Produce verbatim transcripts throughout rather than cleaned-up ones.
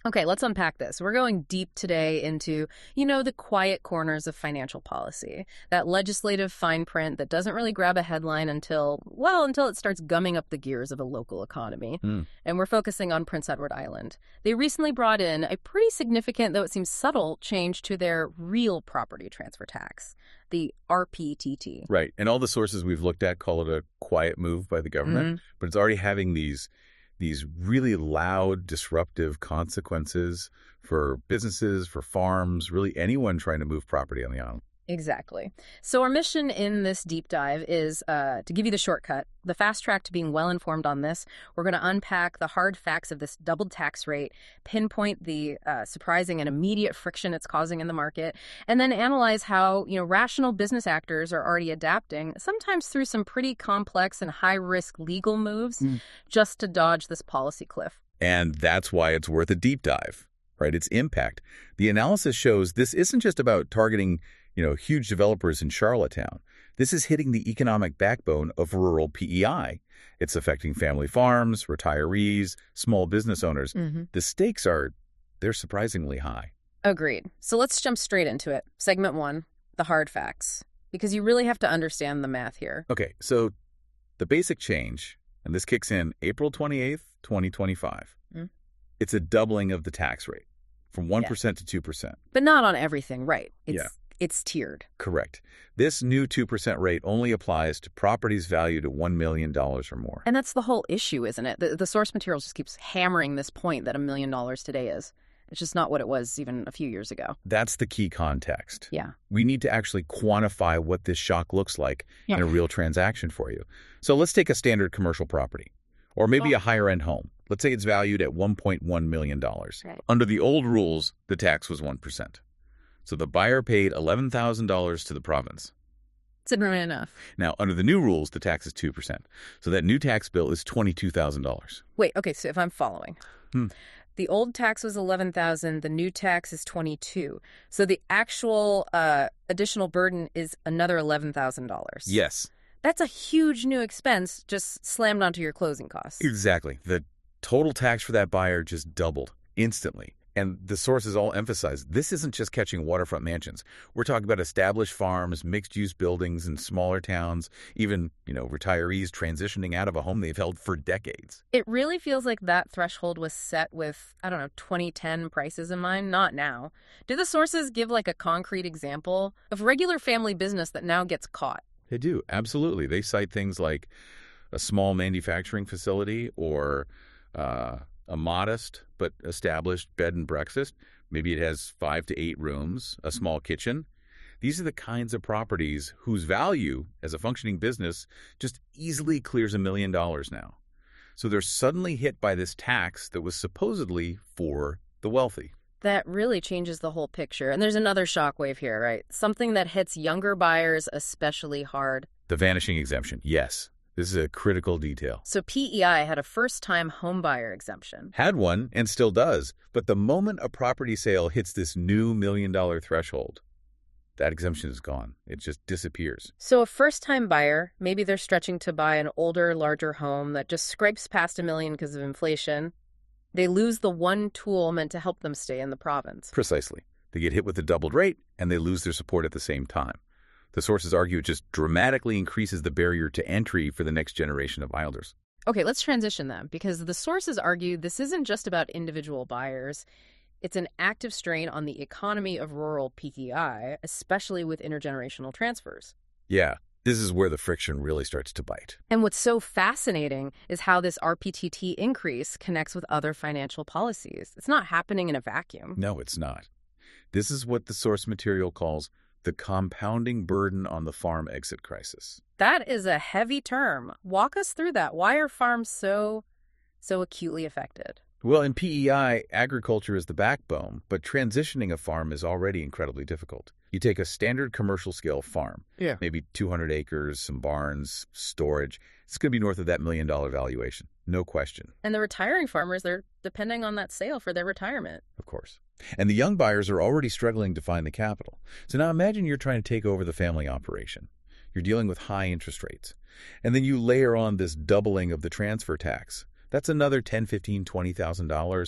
Okay, let's unpack this. We're going deep today into, you know, the quiet corners of financial policy, that legislative fine print that doesn't really grab a headline until, well, until it starts gumming up the gears of a local economy. Mm. And we're focusing on Prince Edward Island. They recently brought in a pretty significant, though it seems subtle, change to their real property transfer tax, the R P T T. Right. And all the sources we've looked at call it a quiet move by the government, Mm-hmm. but it's already having these these really loud, disruptive consequences for businesses, for farms, really anyone trying to move property on the island. Exactly. So our mission in this deep dive is uh, to give you the shortcut, the fast track to being well-informed on this. We're going to unpack the hard facts of this doubled tax rate, pinpoint the uh, surprising and immediate friction it's causing in the market, and then analyze how, you know, rational business actors are already adapting, sometimes through some pretty complex and high-risk legal moves, Mm. just to dodge this policy cliff. And that's why it's worth a deep dive, right? Its impact. The analysis shows this isn't just about targeting, you know, huge developers in Charlottetown. This is hitting the economic backbone of rural P E I. It's affecting family farms, retirees, small business owners. Mm-hmm. The stakes are, they're surprisingly high. Agreed. So let's jump straight into it. Segment one, the hard facts, because you really have to understand the math here. Okay, so the basic change, and this kicks in April twenty-eighth, twenty twenty-five. Mm. It's a doubling of the tax rate from one percent to two percent. But not on everything, right? It's, Yeah. It's tiered. Correct. This new two percent rate only applies to properties valued at one million dollars or more. And that's the whole issue, isn't it? The, the source material just keeps hammering this point that a million dollars today is. It's just not what it was even a few years ago. That's the key context. Yeah. We need to actually quantify what this shock looks like Yeah. in a real transaction for you. So let's take a standard commercial property, or maybe Oh. a higher-end home. Let's say it's valued at one point one million dollars. Right. Under the old rules, the tax was one percent. So the buyer paid eleven thousand dollars to the province. It's not enough. Now, under the new rules, the tax is two percent. So that new tax bill is twenty-two thousand dollars. Wait, okay, so if I'm following. Hmm. The old tax was eleven thousand dollars, the new tax is twenty-two. So the actual uh, additional burden is another eleven thousand dollars. Yes, That's a huge new expense just slammed onto your closing costs. exactly. The total tax for that buyer just doubled instantly. And the sources all emphasize this isn't just catching waterfront mansions. We're talking about established farms, mixed-use buildings in smaller towns, even, you know, retirees transitioning out of a home they've held for decades. It really feels like that threshold was set with, I don't know, twenty ten prices in mind, not now. Do the sources give like a concrete example of regular family business that now gets caught? They do, absolutely. They cite things like a small manufacturing facility or uh, a modest but established bed and breakfast. Maybe it has five to eight rooms, a small kitchen. These are the kinds of properties whose value as a functioning business just easily clears a million dollars now. So they're suddenly hit by this tax that was supposedly for the wealthy. That really changes the whole picture. And there's another shockwave here, right? Something that hits younger buyers especially hard. The vanishing exemption, yes. This is a critical detail. So P E I had a first-time homebuyer exemption. Had one and still does, but the moment a property sale hits this new million-dollar threshold, that exemption is gone. It just disappears. So a first-time buyer, maybe they're stretching to buy an older, larger home that just scrapes past a million because of inflation. They lose the one tool meant to help them stay in the province. Precisely. They get hit with the doubled rate, and they lose their support at the same time. The sources argue it just dramatically increases the barrier to entry for the next generation of Islanders. Okay, let's transition then, because the sources argue this isn't just about individual buyers. It's an active strain on the economy of rural P E I, especially with intergenerational transfers. Yeah, this is where the friction really starts to bite. And what's so fascinating is how this R P T T increase connects with other financial policies. It's not happening in a vacuum. No, it's not. This is what the source material calls the compounding burden on the farm exit crisis. That is a heavy term. Walk us through that. Why are farms so, so acutely affected? Well, in P E I, agriculture is the backbone, but transitioning a farm is already incredibly difficult. You take a standard commercial-scale farm, Yeah. maybe two hundred acres, some barns, storage. It's going to be north of that million-dollar valuation, no question, And the retiring farmers, they're depending on that sale for their retirement. of course. And the young buyers are already struggling to find the capital. So now imagine you're trying to take over the family operation. You're dealing with high interest rates. And then you layer on this doubling of the transfer tax. That's another ten thousand dollars, fifteen thousand dollars, twenty thousand dollars,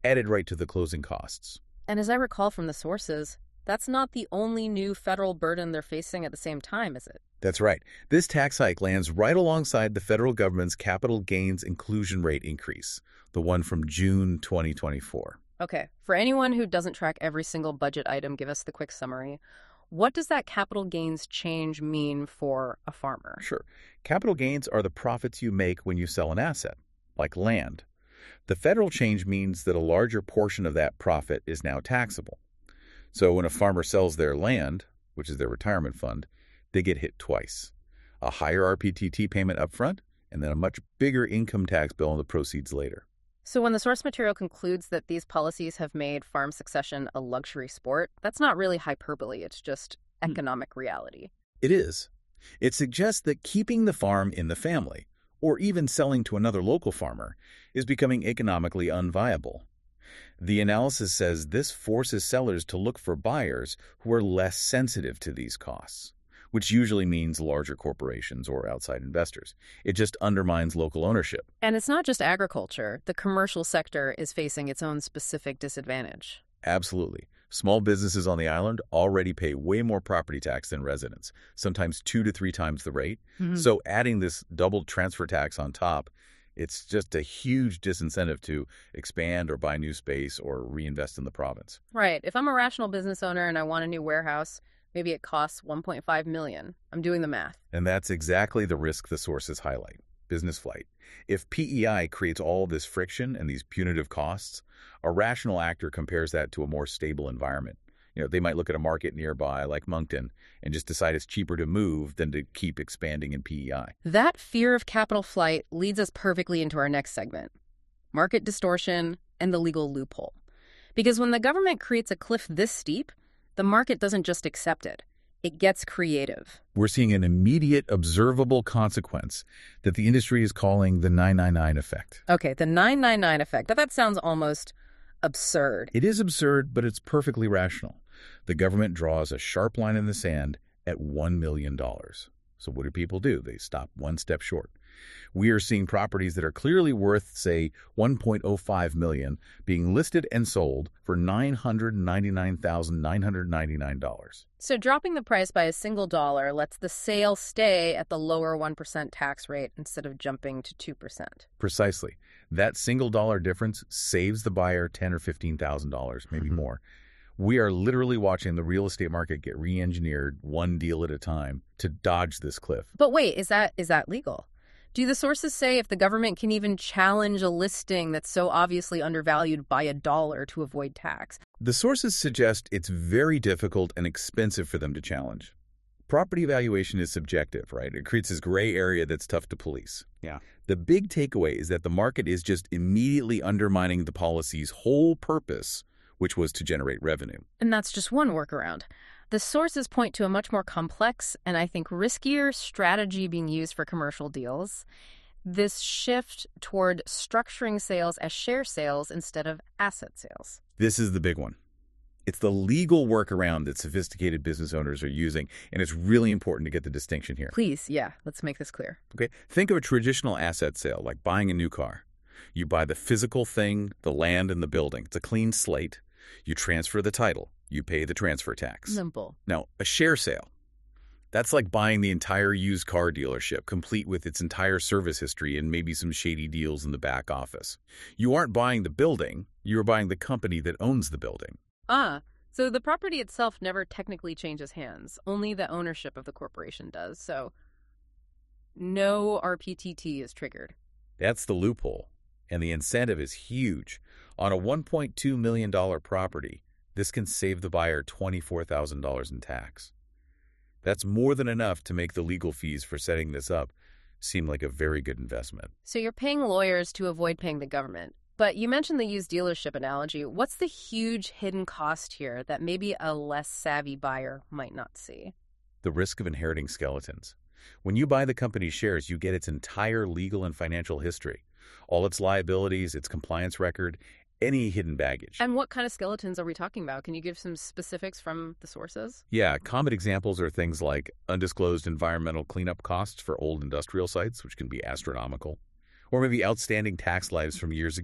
added right to the closing costs. And as I recall from the sources, that's not the only new federal burden they're facing at the same time, is it? That's right. This tax hike lands right alongside the federal government's capital gains inclusion rate increase, the one from June twenty twenty-four. Okay, for anyone who doesn't track every single budget item, give us the quick summary. What does that capital gains change mean for a farmer? Sure. Capital gains are the profits you make when you sell an asset, like land. The federal change means that a larger portion of that profit is now taxable. So when a farmer sells their land, which is their retirement fund, they get hit twice. A higher R P T T payment up front, and then a much bigger income tax bill on the proceeds later. So when the source material concludes that these policies have made farm succession a luxury sport, that's not really hyperbole, it's just economic reality. It is. It suggests that keeping the farm in the family, or even selling to another local farmer, is becoming economically unviable. The analysis says this forces sellers to look for buyers who are less sensitive to these costs, which usually means larger corporations or outside investors. It just undermines local ownership. And it's not just agriculture. The commercial sector is facing its own specific disadvantage. Absolutely. Small businesses on the island already pay way more property tax than residents, sometimes two to three times the rate. Mm-hmm. So adding this doubled transfer tax on top, it's just a huge disincentive to expand or buy new space or reinvest in the province. Right. If I'm a rational business owner and I want a new warehouse, maybe it costs one point five million dollars. I'm doing the math. And that's exactly the risk the sources highlight. Business flight. If P E I creates all this friction and these punitive costs, a rational actor compares that to a more stable environment. You know, they might look at a market nearby like Moncton and just decide it's cheaper to move than to keep expanding in P E I. That fear of capital flight leads us perfectly into our next segment, market distortion and the legal loophole. Because when the government creates a cliff this steep, the market doesn't just accept it. It gets creative. We're seeing an immediate, observable consequence that the industry is calling the nine ninety-nine effect. Okay, the nine ninety-nine effect. That sounds almost absurd. It is absurd, but it's perfectly rational. The government draws a sharp line in the sand at one million dollars. So what do people do? They stop one step short. We are seeing properties that are clearly worth, say, one point oh five million dollars being listed and sold for nine hundred ninety-nine thousand nine hundred ninety-nine dollars. So dropping the price by a single dollar lets the sale stay at the lower one percent tax rate instead of jumping to two percent. Precisely. That single dollar difference saves the buyer ten thousand dollars or fifteen thousand dollars, maybe mm-hmm. more. We are literally watching the real estate market get re-engineered one deal at a time to dodge this cliff. But wait, is that is that legal? Do the sources say if the government can even challenge a listing that's so obviously undervalued by a dollar to avoid tax? The sources suggest it's very difficult and expensive for them to challenge. Property valuation is subjective, right? It creates this gray area that's tough to police. Yeah. The big takeaway is that the market is just immediately undermining the policy's whole purpose, which was to generate revenue. And that's just one workaround. The sources point to a much more complex and I think riskier strategy being used for commercial deals. This shift toward structuring sales as share sales instead of asset sales. This is the big one. It's the legal workaround that sophisticated business owners are using, and it's really important to get the distinction here. Please, yeah, let's make this clear. Okay, think of a traditional asset sale, like buying a new car. You buy the physical thing, the land and the building. It's a clean slate. You transfer the title. You pay the transfer tax. Simple. Now, a share sale. That's like buying the entire used car dealership, complete with its entire service history and maybe some shady deals in the back office. You aren't buying the building. You're buying the company that owns the building. Ah, so the property itself never technically changes hands. Only the ownership of the corporation does. So no R P T T is triggered. That's the loophole. And the incentive is huge. On a one point two million dollars property, this can save the buyer twenty-four thousand dollars in tax. That's more than enough to make the legal fees for setting this up seem like a very good investment. So you're paying lawyers to avoid paying the government. But you mentioned the used dealership analogy. What's the huge hidden cost here that maybe a less savvy buyer might not see? The risk of inheriting skeletons. When you buy the company's shares, you get its entire legal and financial history, all its liabilities, its compliance record, any hidden baggage. And what kind of skeletons are we talking about? Can you give some specifics from the sources? Yeah, common examples are things like undisclosed environmental cleanup costs for old industrial sites, which can be astronomical, or maybe outstanding tax lives from years ago,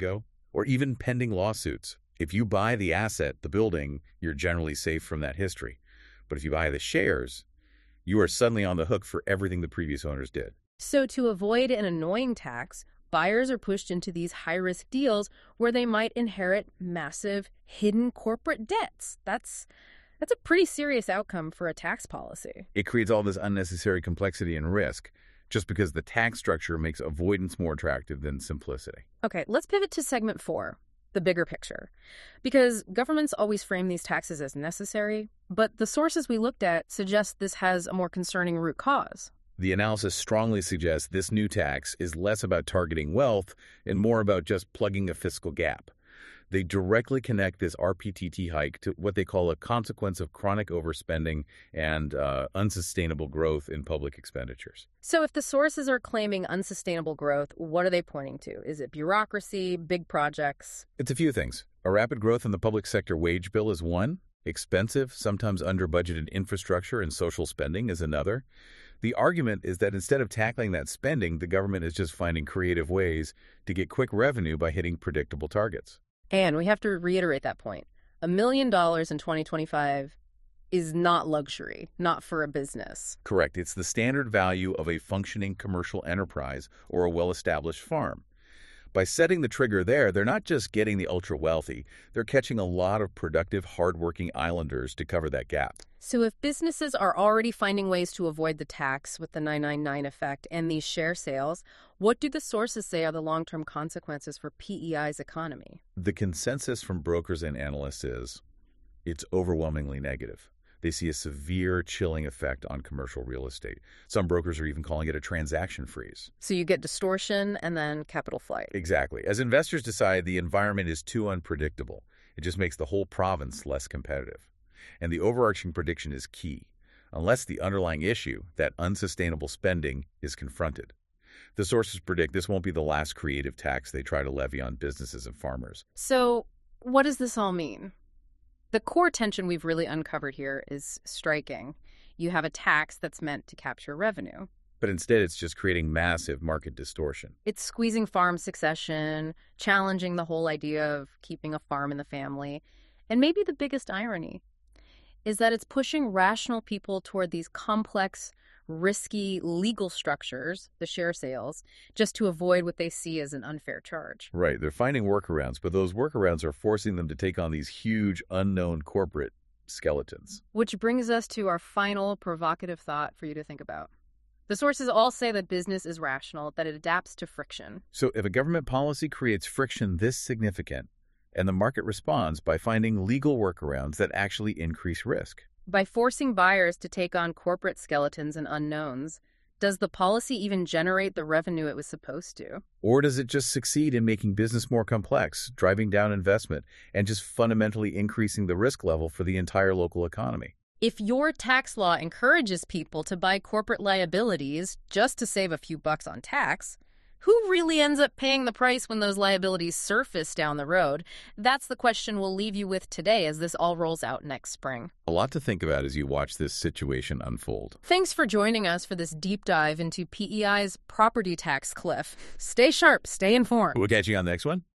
or even pending lawsuits. If you buy the asset, the building, you're generally safe from that history. But if you buy the shares, you are suddenly on the hook for everything the previous owners did. So to avoid an annoying tax, buyers are pushed into these high-risk deals where they might inherit massive hidden corporate debts. That's that's a pretty serious outcome for a tax policy. It creates all this unnecessary complexity and risk just because the tax structure makes avoidance more attractive than simplicity. Okay, let's pivot to segment four, the bigger picture. Because governments always frame these taxes as necessary, but the sources we looked at suggest this has a more concerning root cause. The analysis strongly suggests this new tax is less about targeting wealth and more about just plugging a fiscal gap. They directly connect this R P T T hike to what they call a consequence of chronic overspending and uh, unsustainable growth in public expenditures. So if the sources are claiming unsustainable growth, what are they pointing to? Is it bureaucracy, big projects? It's a few things. A rapid growth in the public sector wage bill is one. Expensive, sometimes under-budgeted infrastructure and social spending is another. The argument is that instead of tackling that spending, the government is just finding creative ways to get quick revenue by hitting predictable targets. And we have to reiterate that point. A million dollars in twenty twenty-five is not luxury, not for a business. Correct. It's the standard value of a functioning commercial enterprise or a well-established farm. By setting the trigger there, they're not just getting the ultra-wealthy. They're catching a lot of productive, hardworking islanders to cover that gap. So if businesses are already finding ways to avoid the tax with the nine ninety-nine effect and these share sales, what do the sources say are the long-term consequences for P E I's economy? The consensus from brokers and analysts is it's overwhelmingly negative. They see a severe chilling effect on commercial real estate. Some brokers are even calling it a transaction freeze. So you get distortion and then capital flight. Exactly. As investors decide the environment is too unpredictable, it just makes the whole province less competitive. And the overarching prediction is key, unless the underlying issue, that unsustainable spending, is confronted. The sources predict this won't be the last creative tax they try to levy on businesses and farmers. So what does this all mean? The core tension we've really uncovered here is striking. You have a tax that's meant to capture revenue. But instead, it's just creating massive market distortion. It's squeezing farm succession, challenging the whole idea of keeping a farm in the family. And maybe the biggest irony is that it's pushing rational people toward these complex, risky legal structures, the share sales, just to avoid what they see as an unfair charge. Right. They're finding workarounds, but those workarounds are forcing them to take on these huge, unknown corporate skeletons. Which brings us to our final provocative thought for you to think about. The sources all say that business is rational, that it adapts to friction. So if a government policy creates friction this significant, and the market responds by finding legal workarounds that actually increase risk, by forcing buyers to take on corporate skeletons and unknowns, does the policy even generate the revenue it was supposed to? Or does it just succeed in making business more complex, driving down investment, and just fundamentally increasing the risk level for the entire local economy? If your tax law encourages people to buy corporate liabilities just to save a few bucks on tax, who really ends up paying the price when those liabilities surface down the road? That's the question we'll leave you with today as this all rolls out next spring. A lot to think about as you watch this situation unfold. Thanks for joining us for this deep dive into P E I's property tax cliff. Stay sharp, stay informed. We'll catch you on the next one.